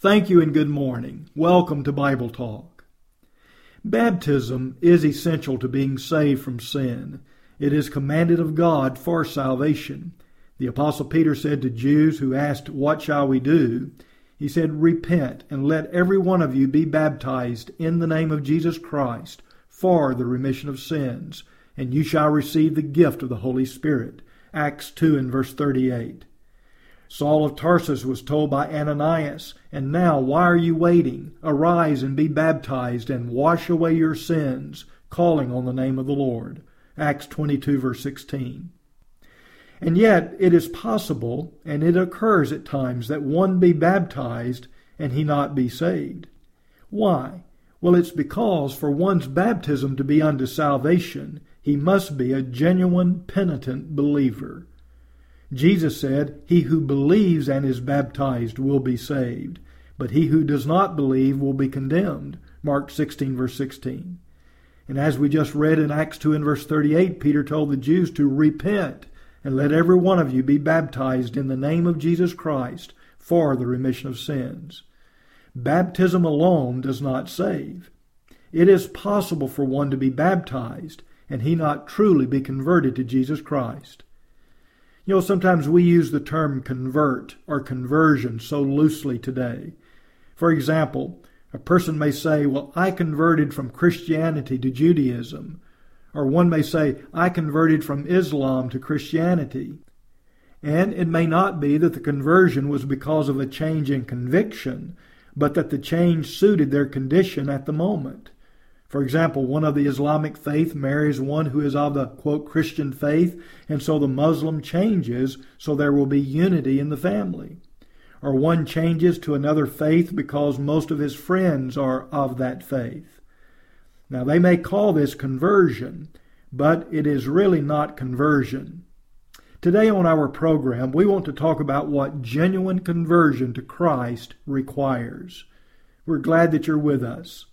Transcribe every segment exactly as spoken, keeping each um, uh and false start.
Thank you and good morning. Welcome to Bible Talk. Baptism is essential to being saved from sin. It is commanded of God for salvation. The Apostle Peter said to Jews who asked, "What shall we do?" He said, "Repent and let every one of you be baptized in the name of Jesus Christ for the remission of sins, and you shall receive the gift of the Holy Spirit." Acts two and verse thirty-eight. Saul of Tarsus was told by Ananias, "And now why are you waiting? Arise and be baptized and wash away your sins, calling on the name of the Lord." Acts twenty-two verse sixteen. And yet it is possible, and it occurs at times, that one be baptized and he not be saved. Why? Well, it's because for one's baptism to be unto salvation, he must be a genuine penitent believer. Jesus said, "He who believes and is baptized will be saved, but he who does not believe will be condemned." Mark sixteen verse sixteen. And as we just read in Acts two and verse thirty-eight, Peter told the Jews to repent and let every one of you be baptized in the name of Jesus Christ for the remission of sins. Baptism alone does not save. It is possible for one to be baptized and he not truly be converted to Jesus Christ. You know, sometimes we use the term convert or conversion so loosely today. For example, a person may say, "Well, I converted from Christianity to Judaism." Or one may say, "I converted from Islam to Christianity." And it may not be that the conversion was because of a change in conviction, but that the change suited their condition at the moment. For example, one of the Islamic faith marries one who is of the, quote, Christian faith, and so the Muslim changes so there will be unity in the family. Or one changes to another faith because most of his friends are of that faith. Now, they may call this conversion, but it is really not conversion. Today on our program, we want to talk about what genuine conversion to Christ requires. We're glad that you're with us.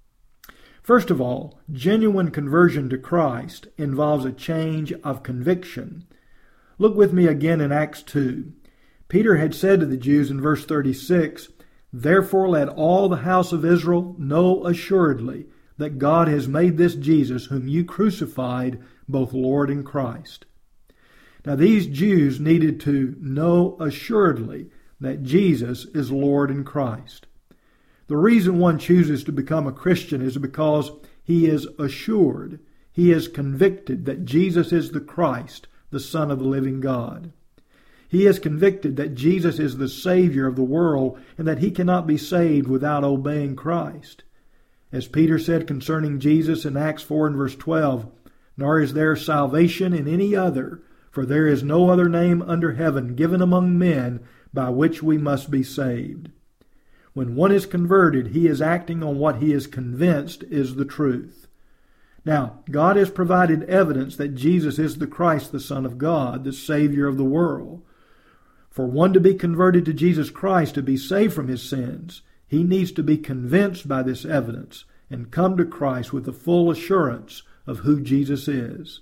First of all, genuine conversion to Christ involves a change of conviction. Look with me again in Acts two. Peter had said to the Jews in verse thirty-six, "Therefore let all the house of Israel know assuredly that God has made this Jesus whom you crucified both Lord and Christ." Now these Jews needed to know assuredly that Jesus is Lord and Christ. The reason one chooses to become a Christian is because he is assured, he is convicted that Jesus is the Christ, the Son of the living God. He is convicted that Jesus is the Savior of the world and that he cannot be saved without obeying Christ. As Peter said concerning Jesus in Acts four and verse twelve, "Nor is there salvation in any other, for there is no other name under heaven given among men by which we must be saved." When one is converted, he is acting on what he is convinced is the truth. Now, God has provided evidence that Jesus is the Christ, the Son of God, the Savior of the world. For one to be converted to Jesus Christ, to be saved from his sins, he needs to be convinced by this evidence and come to Christ with the full assurance of who Jesus is.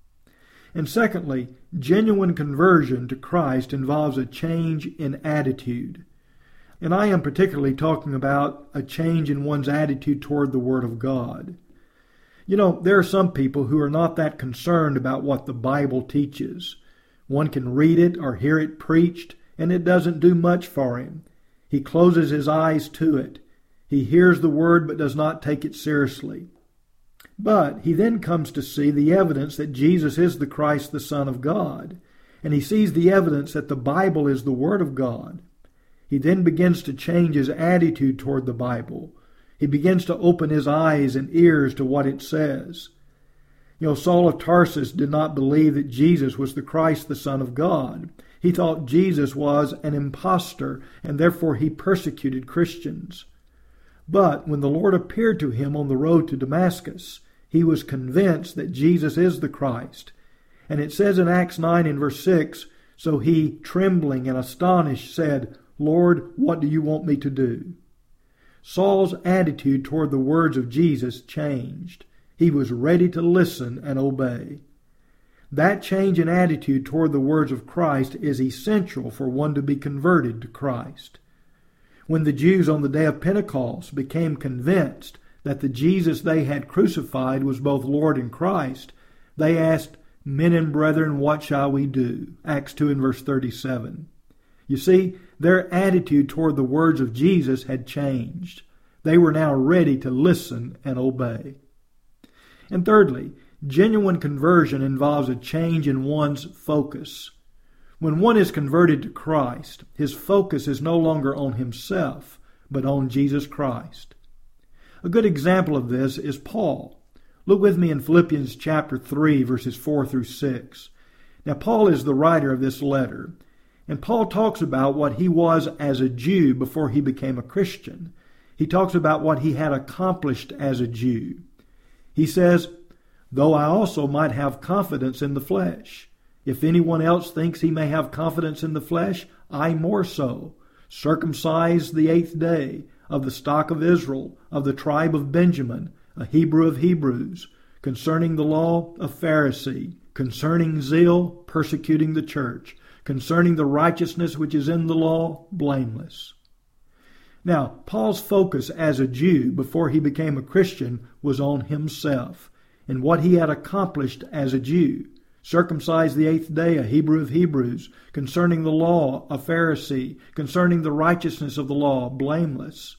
And secondly, genuine conversion to Christ involves a change in attitude. And I am particularly talking about a change in one's attitude toward the Word of God. You know, there are some people who are not that concerned about what the Bible teaches. One can read it or hear it preached, and it doesn't do much for him. He closes his eyes to it. He hears the Word but does not take it seriously. But he then comes to see the evidence that Jesus is the Christ, the Son of God. And he sees the evidence that the Bible is the Word of God. He then begins to change his attitude toward the Bible. He begins to open his eyes and ears to what it says. You know, Saul of Tarsus did not believe that Jesus was the Christ, the Son of God. He thought Jesus was an impostor, and therefore he persecuted Christians. But when the Lord appeared to him on the road to Damascus, he was convinced that Jesus is the Christ. And it says in Acts nine and verse six, "So he, trembling and astonished, said, 'Lord, what do you want me to do?'" Saul's attitude toward the words of Jesus changed. He was ready to listen and obey. That change in attitude toward the words of Christ is essential for one to be converted to Christ. When the Jews on the day of Pentecost became convinced that the Jesus they had crucified was both Lord and Christ, they asked, "Men and brethren, what shall we do?" Acts two and verse thirty-seven. You see, their attitude toward the words of Jesus had changed. They were now ready to listen and obey. And thirdly, genuine conversion involves a change in one's focus. When one is converted to Christ, his focus is no longer on himself, but on Jesus Christ. A good example of this is Paul. Look with me in Philippians chapter three, verses four through six. Now, Paul is the writer of this letter, and Paul talks about what he was as a Jew before he became a Christian. He talks about what he had accomplished as a Jew. He says, "Though I also might have confidence in the flesh. If anyone else thinks he may have confidence in the flesh, I more so. Circumcised the eighth day, of the stock of Israel, of the tribe of Benjamin, a Hebrew of Hebrews, concerning the law, a Pharisee, concerning zeal, persecuting the church, concerning the righteousness which is in the law, blameless." Now, Paul's focus as a Jew before he became a Christian was on himself and what he had accomplished as a Jew. Circumcised the eighth day, a Hebrew of Hebrews, concerning the law, a Pharisee, concerning the righteousness of the law, blameless.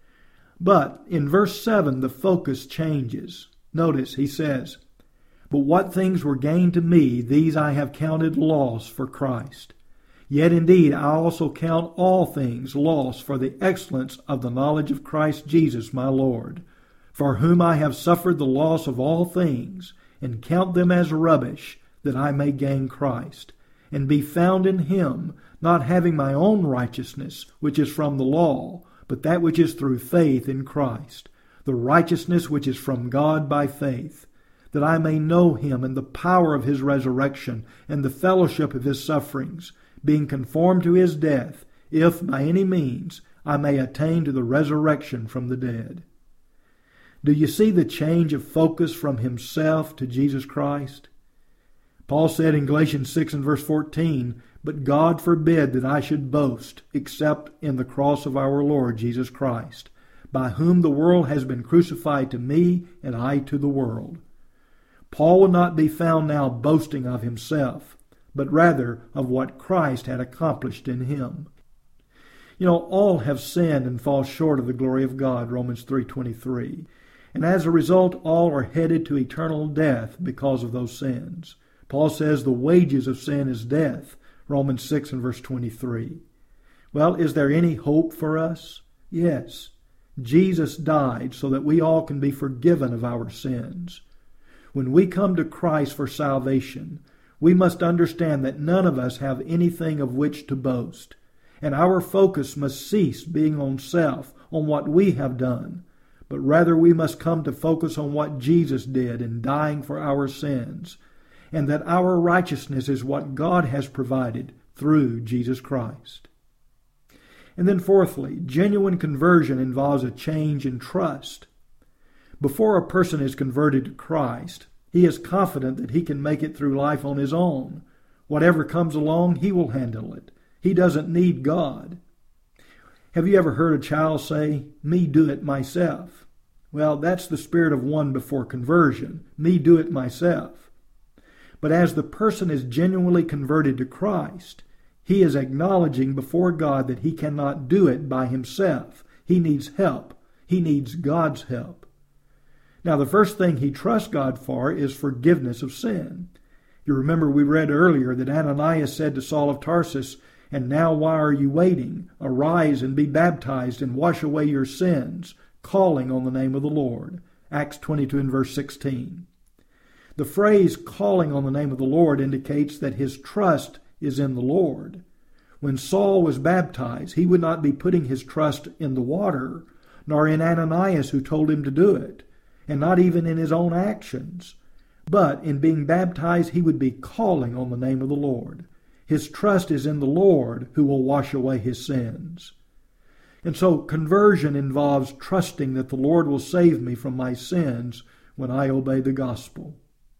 But in verse seven, the focus changes. Notice, he says, "But what things were gained to me, these I have counted loss for Christ. Yet indeed I also count all things loss for the excellence of the knowledge of Christ Jesus my Lord, for whom I have suffered the loss of all things, and count them as rubbish, that I may gain Christ, and be found in him, not having my own righteousness, which is from the law, but that which is through faith in Christ, the righteousness which is from God by faith, that I may know him and the power of his resurrection, and the fellowship of his sufferings, being conformed to his death, if by any means I may attain to the resurrection from the dead." Do you see the change of focus from himself to Jesus Christ? Paul said in Galatians six and verse fourteen, "But God forbid that I should boast, except in the cross of our Lord Jesus Christ, by whom the world has been crucified to me, and I to the world." Paul would not be found now boasting of himself, but rather of what Christ had accomplished in him. You know, all have sinned and fall short of the glory of God, Romans three twenty-three. And as a result, all are headed to eternal death because of those sins. Paul says the wages of sin is death, Romans six and verse twenty-three. Well, is there any hope for us? Yes. Jesus died so that we all can be forgiven of our sins. When we come to Christ for salvation, we must understand that none of us have anything of which to boast, and our focus must cease being on self, on what we have done, but rather we must come to focus on what Jesus did in dying for our sins, and that our righteousness is what God has provided through Jesus Christ. And then fourthly, genuine conversion involves a change in trust. Before a person is converted to Christ, he is confident that he can make it through life on his own. Whatever comes along, he will handle it. He doesn't need God. Have you ever heard a child say, "Me do it myself"? Well, that's the spirit of one before conversion. Me do it myself. But as the person is genuinely converted to Christ, he is acknowledging before God that he cannot do it by himself. He needs help. He needs God's help. Now, the first thing he trusts God for is forgiveness of sin. You remember we read earlier that Ananias said to Saul of Tarsus, "And now why are you waiting? Arise and be baptized and wash away your sins, calling on the name of the Lord." Acts twenty-two and verse sixteen. The phrase calling on the name of the Lord indicates that his trust is in the Lord. When Saul was baptized, he would not be putting his trust in the water, nor in Ananias who told him to do it, and not even in his own actions. But in being baptized, he would be calling on the name of the Lord. His trust is in the Lord who will wash away his sins. And so conversion involves trusting that the Lord will save me from my sins when I obey the gospel.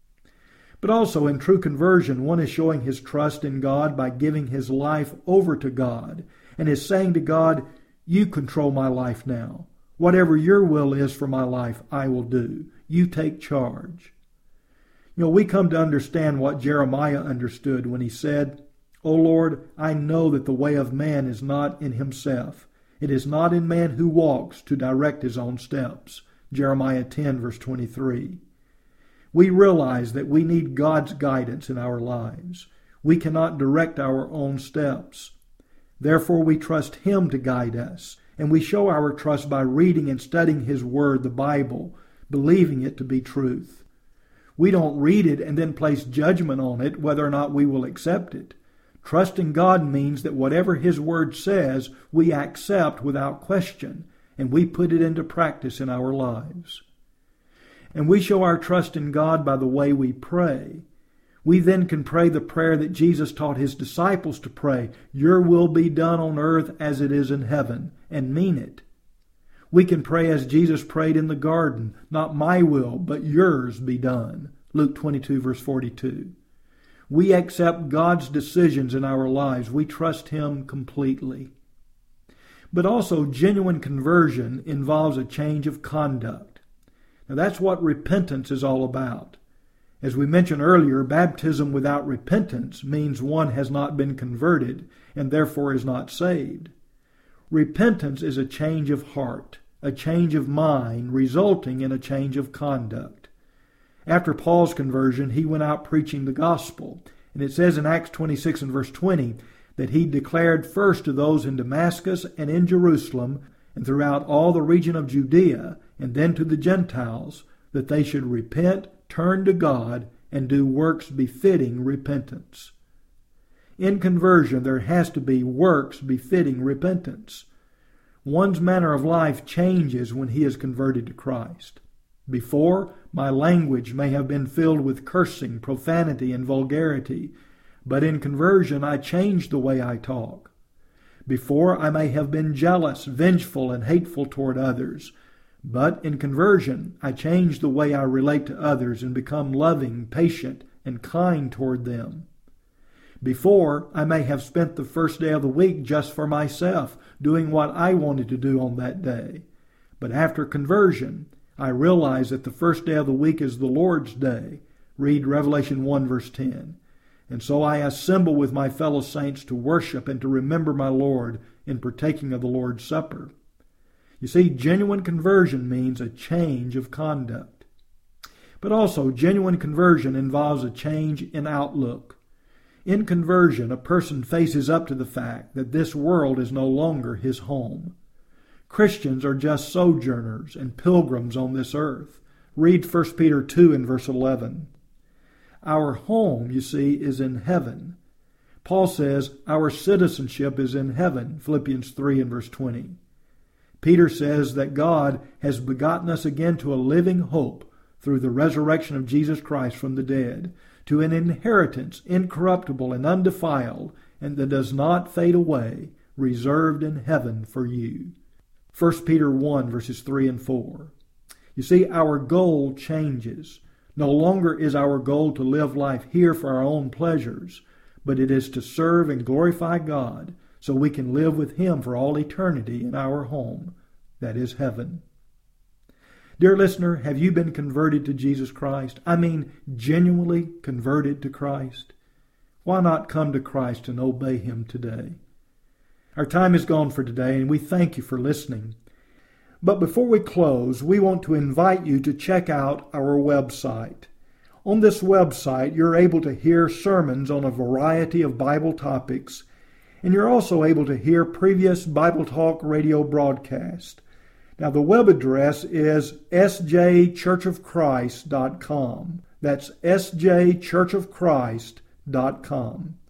But also in true conversion, one is showing his trust in God by giving his life over to God and is saying to God, You control my life now. Whatever your will is for my life, I will do. You take charge. You know, we come to understand what Jeremiah understood when he said, O Lord, I know that the way of man is not in himself. It is not in man who walks to direct his own steps. Jeremiah ten, verse twenty-three. We realize that we need God's guidance in our lives. We cannot direct our own steps. Therefore, we trust Him to guide us, and we show our trust by reading and studying His Word, the Bible, believing it to be truth. We don't read it and then place judgment on it whether or not we will accept it. Trusting God means that whatever His Word says, we accept without question, and we put it into practice in our lives. And we show our trust in God by the way we pray. We then can pray the prayer that Jesus taught His disciples to pray, Your will be done on earth as it is in heaven, and mean it. We can pray as Jesus prayed in the garden, Not my will, but yours be done. Luke twenty-two, verse forty-two. We accept God's decisions in our lives. We trust Him completely. But also, genuine conversion involves a change of conduct. Now, that's what repentance is all about. As we mentioned earlier, baptism without repentance means one has not been converted and therefore is not saved. Repentance is a change of heart, a change of mind, resulting in a change of conduct. After Paul's conversion, he went out preaching the gospel. And it says in Acts twenty-six and verse twenty that he declared first to those in Damascus and in Jerusalem and throughout all the region of Judea, and then to the Gentiles, that they should repent, turn to God, and do works befitting repentance. In conversion, there has to be works befitting repentance. One's manner of life changes when he is converted to Christ. Before, my language may have been filled with cursing, profanity, and vulgarity, but in conversion I changed the way I talk. Before, I may have been jealous, vengeful, and hateful toward others, but in conversion I changed the way I relate to others and become loving, patient, and kind toward them. Before, I may have spent the first day of the week just for myself, doing what I wanted to do on that day. But after conversion, I realize that the first day of the week is the Lord's day. Read Revelation one, verse ten. And so I assemble with my fellow saints to worship and to remember my Lord in partaking of the Lord's Supper. You see, genuine conversion means a change of conduct. But also, genuine conversion involves a change in outlook. In conversion, a person faces up to the fact that this world is no longer his home. Christians are just sojourners and pilgrims on this earth. Read First Peter two and verse eleven. Our home, you see, is in heaven. Paul says our citizenship is in heaven, Philippians three and verse twenty. Peter says that God has begotten us again to a living hope through the resurrection of Jesus Christ from the dead, to an inheritance incorruptible and undefiled, and that does not fade away, reserved in heaven for you. First Peter one, verses three and four. You see, our goal changes. No longer is our goal to live life here for our own pleasures, but it is to serve and glorify God so we can live with Him for all eternity in our home, that is heaven. Dear listener, have you been converted to Jesus Christ? I mean, genuinely converted to Christ? Why not come to Christ and obey Him today? Our time is gone for today, and we thank you for listening. But before we close, we want to invite you to check out our website. On this website, you're able to hear sermons on a variety of Bible topics, and you're also able to hear previous Bible Talk radio broadcasts. Now, the web address is s j church of christ dot com. That's s j church of christ dot com.